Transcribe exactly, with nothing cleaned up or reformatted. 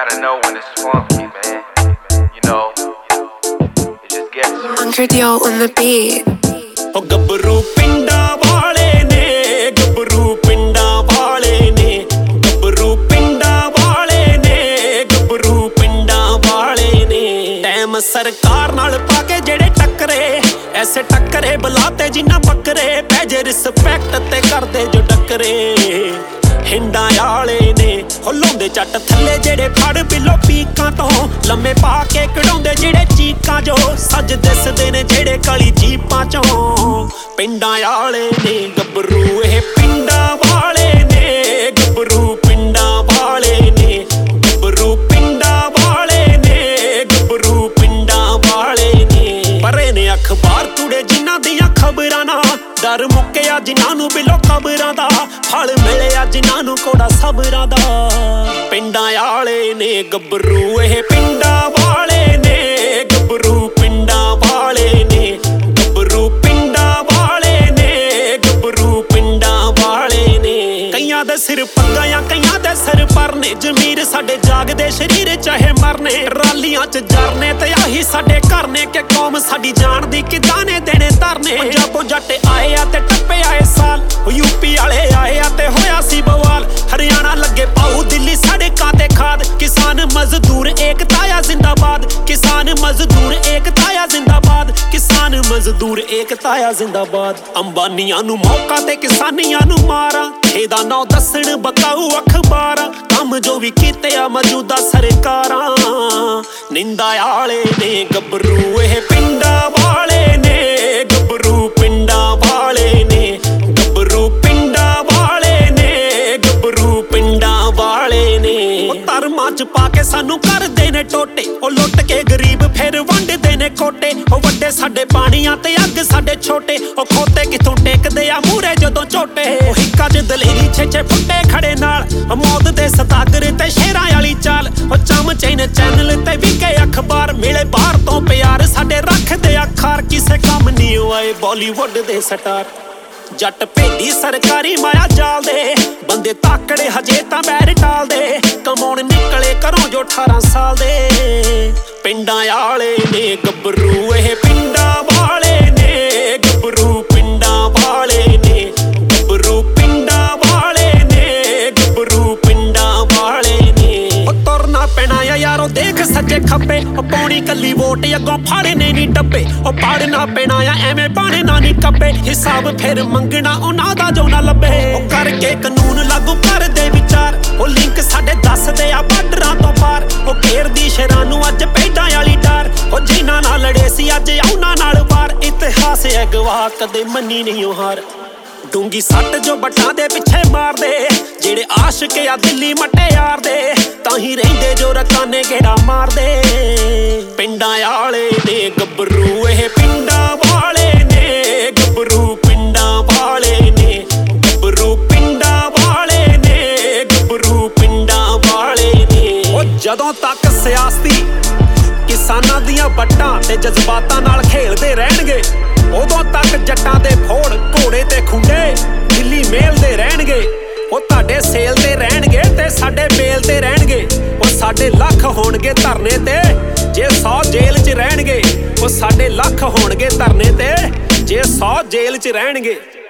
gotta know when it's funky, man. You know, it just gets Anchor Dio on the beat. Oh ਗੱਭਰੂ ਪਿੰਡਾਂ ਵਾਲੇ ਨੇ, ਗੱਭਰੂ ਪਿੰਡਾਂ ਵਾਲੇ ਨੇ, ਗੱਭਰੂ ਪਿੰਡਾਂ ਵਾਲੇ ਨੇ, ਗੱਭਰੂ ਪਿੰਡਾਂ ਵਾਲੇ ਨੇ। ਟਾਈਮ ਸਰਕਾਰ ਨਾਲ ਪਾ ਕੇ ਜਿਹੜੇ ਟੱਕਰੇ, ਐਸੇ ਟੱਕਰੇ ਬੁਲਾਤੇ ਜਿੰਨਾ ਬੱਕਰੇ, ਪੈ ਜੇ ਰਿਸਪੈਕਟ ਤੇ ਕਰਦੇ ਜੋ ਡੱਕਰੇ। ਹਿੰਡਾਂ ਵਾਲੇ ਨੇ ਹੋ ਲਾਉਂਦੇ ਚੱਟ ਥੱਲੇ ਜਿਹੜੇ ਫੜ ਬਿੱਲੋ ਪੀਕਾਂ ਤੋਂ, ਲੰਮੇ ਪਾ ਕੇ ਕਢਾਉਂਦੇ ਜਿਹੜੇ ਚੀਕਾਂ ਜੋ, ਸੱਜ ਦਿਸਦੇ ਨੇ ਜਿਹੜੇ ਕਾਲੀ ਜੀਪਾਂ ਚੋਂ। ਪਿੰਡਾਂ ਵਾਲੇ ਨੇ ਗੱਭਰੂ ਇਹ ਪਿੰਡਾਂ ਵਾਲੇ ਨੇ, ਗੱਭਰੂ ਪਿੰਡਾਂ ਵਾਲੇ ਨੇ, ਗੱਭਰੂ ਪਿੰਡਾਂ ਵਾਲੇ ਨੇ, ਗੱਭਰੂ ਪਿੰਡਾਂ ਵਾਲੇ ਨੇ। ਪਰੇ ਨੇ ਅਖਬਾਰ ਕੁੜੇ ਜਿਨ੍ਹਾਂ ਦੀਆਂ ਖਬਰਾਂ ਨਾ, ਡਰ ਮੁੱਕਿਆ ਜਿਨ੍ਹਾਂ ਨੂੰ ਬਿੱਲੋ ਖਬਰਾਂ ਦਾ, ਫਲ ਮਿਲਿਆ ਜਿਨ੍ਹਾਂ ਨੂੰ ਕੋੜਾ ਸਬਰਾਂ ਦਾ। ਪਿੰਡਾਂ ਵਾਲੇ ਨੇ ਗੱਭਰੂ ਇਹ ਪਿੰਡਾਂ ਵਾਲੇ ਨੇ, ਗੱਭਰੂ ਪਿੰਡਾਂ ਵਾਲੇ ਨੇ, ਗੱਭਰੂ ਪਿੰਡਾਂ ਵਾਲੇ ਨੇ, ਗੱਭਰੂ ਪਿੰਡਾਂ ਵਾਲੇ ਨੇ। ਕਈਆਂ ਦੇ ਸਿਰ ਪੱਗਾਂ ਜਾਂ ਕਈਆਂ ਦੇ ਸਿਰ ਪਰਨੇ, ਜ਼ਮੀਰ ਸਾਡੇ ਜਾਗਦੇ ਸ਼ਰੀਰ ਚਾਹੇ ਮਰਨੇ। ਰਾਲੀਆਂ ਚ ਜਰਨੇ ਤੇ ਆਹੀ ਸਾਡੇ ਘਰ ਨੇ, ਕਿ ਕੌਮ ਸਾਡੀ ਜਾਣਦੀ ਕਿੱਦਾਂ ਨੇ ਦੇਣੇ ਧਰਨੇ। ਪੰਜਾਬੋਂ ਜੱਟ ਆਏ ਆ ਤੇ ਟੱਪੇ ਆਏ ਸਾਲ, ਯੂਪੀ ਵਾਲੇ ਆਏ ਆ ਤੇ ਹੋਇਆ ਸੀ ਬਵਾਲ। ਹਰਿਆਣਾ ਲੱਗੇ ਪਾਉ ਦਿੱਲੀ ਸੜਕਾਂ ਤੇ ਖਾਦ, ਕਿਸਾਨ ਮਜ਼ਦੂਰ ਏਕਤਾ ਆ ਜ਼ਿੰਦਾਬਾਦ, ਕਿਸਾਨ ਮਜ਼ਦੂਰ ਏਕਤਾ ਆ ਜ਼ਿੰਦਾਬਾਦ, ਕਿਸਾਨ ਮਜ਼ਦੂਰ ਏਕਤਾ ਆ ਜ਼ਿੰਦਾਬਾਦ। ਅੰਬਾਨੀਆਂ ਨੂੰ ਮੌਕਾ ਤੇ ਕਿਸਾਨੀਆਂ ਨੂੰ ਮਾਰਾਂ, ਇਹਦਾ ਨਾਂ ਦੱਸਣ ਬਕਾਊ ਅਖਬਾਰਾਂ। ਕੰਮ ਜੋ ਵੀ ਕੀਤੇ ਆ ਮੌਜੂਦਾ ਸਰਕਾਰਾਂ। ਨਿੰਦਾ ਵਾਲੇ ਨੇ ਗੱਭਰੂ ਇਹ ਪਿੰਡਾਂ ਵਾਲੇ ਨੇ, ਗੱਭਰੂ ਪਿੰਡਾਂ ਵਾਲੇ ਨੇ, ਗੱਭਰੂ ਪਿੰਡਾਂ ਵਾਲੇ ਨੇ, ਗੱਭਰੂ ਪਿੰਡਾਂ ਵਾਲੇ ਨੇ। ਉਹ ਧਰਮਾਂ ਚ ਪਾ ਕੇ ਸਾਨੂੰ ਕਰਦੇ ਨੇ ਟੋਟੇ, ਉਹ ਲੁੱਟ ਕੇ ਗਰੀਬ ਫਿਰ ਵੰਡਦੇ ਨੇ ਕੋਟੇ। ਉਹ ਵੱਡੇ ਸਾਡੇ ਪਾਣੀਆਂ ਤੇ ਅੱਗ ਸਾਡੇ ਛੋਟੇ, ਉਹ ਖੋਤੇ ਕਿਥੋਂ ਟੇਕਦੇ ਆ ਮੂਰੇ ਜਦੋਂ ਝੋਟੇ। ਉਹ ਹਿੱਕਾਂ ਚ ਦਲੇਰੀ ਛੇ ਛੇ ਫੁੱਟੇ ਖੜੇ ਨਾਲ, ਮੌਤ ਦੇ ਸਤਾਗਰ ਤੇ ਸ਼ੇਰਾਂ ਵਾਲੀ ਚਾਲ। ਉਹ ਚਮਚੇ ਨੇ ਚੈਨਲ ਤੇ ਵਿਕੇ ਅਖਬਾਰ, ਮਿਲੇ ਬਾਹਰ ਤੋਂ ਪਿਆਰ ਸਾਡੇ ਰੱਖਦੇ ਅੱਖਾਰ। ਕਿਸੇ ਕੰਮ ਨਹੀਂ ਆਏ ਬਾਲੀਵੁੱਡ ਦੇ ਸਟਾਰ, ਜੱਟ ਭੇਡੀ ਸਰਕਾਰੀ ਮਾਇਆ ਜਾਲ ਦੇ। ਬੰਦੇ ਤਾਕੜੇ ਹਜੇ ਤਾਂ ਬੈਰ ਟਾਲਦੇ, ਕਮਾਉਣ ਨਿਕਲੇ ਘਰੋਂ ਜੋ ਅਠਾਰਾਂ ਸਾਲ ਦੇ। ਪਿੰਡਾਂ ਵਾਲੇ ਨੇ ਗੱਭਰੂ ਇਹ ਪਿੰਡਾਂ ਵਾਲੇ ਨੇ, ਗੱਭਰੂ ਪਿੰਡਾਂ ਵਾਲੇ ਨੇ, ਗੱਭਰੂ ਪਿੰਡਾਂ ਵਾਲੇ ਨੇ, ਗੱਭਰੂ ਪਿੰਡਾਂ ਵਾਲੇ ਨੇ। ਉਹ ਤੁਰਨਾ ਪੈਣਾ ਆ ਯਾਰੋ ਦੇਖ ਸੱਜੇ ਖੱਬੇ, ਉਹ ਪਾਉਣੀ ਕੱਲੀ ਵੋਟ ਅੱਗੋਂ ਫੜਨੇ ਨੀ ਡੱਬੇ। ਉਹ ਪੜਨਾ ਪੈਣਾ ਆ ਐਵੇਂ ਬਣਨਾ ਨੀ ਕੱਬੇ, ਹਿਸਾਬ ਫਿਰ ਮੰਗਣਾ ਉਹਨਾਂ ਦਾ ਜੋ ਨਾ ਲੱਭੇ। ਉਹ ਕਰਕੇ ਕਾਨੂੰਨ ਲਾਗੂ ਕਰਦੇ ਵਿਚਾਰ, ਉਹ ਲਿੰਕ ਸਾਡੇ ਦੱਸਦੇ ਆ ਬਾਰਡਰਾਂ ਤੋਂ ਪਾਰ। ਉਹ ਘੇਰਦੀ ਸ਼ਹਿਰਾਂ ਨੂੰ ਅੱਜ ਪੈਡਾਂ ਵਾਲੀ ਡਾਰ, ਉਹ ਜਿਨ੍ਹਾਂ ਨਾਲ ਲੜੇ ਸੀ ਅੱਜ ਉਹਨਾਂ ਨਾਲ ਵਾਰ। ਇਤਿਹਾਸ ਹੈ ਗਵਾਹ ਕਦੇ ਮੰਨੀ ਨਹੀਂ ਉਹ ਹਾਰ, ਡੂੰਗੀ ਸੱਟ ਜੋ ਬੱਟਾਂ ਦੇ ਪਿੱਛੇ ਮਾਰਦੇ। ਜਿਹੜੇ ਆਸ਼ਕ ਆ ਦਿੱਲੀ ਮਟਿਆਰ ਦੇ, ਤਾਂ ਹੀ ਰਹਿੰਦੇ ਜੋ ਰਕਾਨੇ ਗੇੜਾ ਮਾਰਦੇ। ਪਿੰਡਾਂ ਵਾਲੇ ਨੇ ਗੱਭਰੂ ਇਹ ਪਿੰਡਾਂ ਵਾਲੇ ਨੇ, ਗੱਭਰੂ ਪਿੰਡਾਂ ਵਾਲੇ ਨੇ, ਗੱਭਰੂ ਪਿੰਡਾਂ ਵਾਲੇ ਨੇ, ਗੱਭਰੂ ਪਿੰਡਾਂ ਵਾਲੇ ਨੇ। ਉਹ ਜਦੋਂ ਤੱਕ ਸਿਆਸਤੀ ਕਿਸਾਨਾਂ ਦੀਆਂ ਵੱਟਾਂ ਤੇ ਜਜ਼ਬਾਤਾਂ ਨਾਲ ਖੇਲਦੇ ਰਹਿਣਗੇ, ਉਦੋਂ ਤੱਕ ਜੱਟਾਂ ਦੇ ਫੋੜ ਘੋੜੇ ਤੇ ਖੁੰਡੇ ਦਿੱਲੀ ਮੇਲਦੇ ਰਹਿਣਗੇ। ਉਹ ਤੁਹਾਡੇ ਸੇਲ ਤੇ ਰਹਿਣਗੇ ਤੇ ਸਾਡੇ ਮੇਲ ਤੇ ਰਹਿਣਗੇ। ਉਹ ਸਾਡੇ ਲੱਖ ਹੋਣਗੇ ਧਰਨੇ ਤੇ, ਜੇ ਸੌ ਜੇਲ੍ਹ 'ਚ ਰਹਿਣਗੇ। ਉਹ ਸਾਡੇ ਲੱਖ ਹੋਣਗੇ ਧਰਨੇ ਤੇ, ਜੇ ਸੌ ਜੇਲ੍ਹ 'ਚ ਰਹਿਣਗੇ।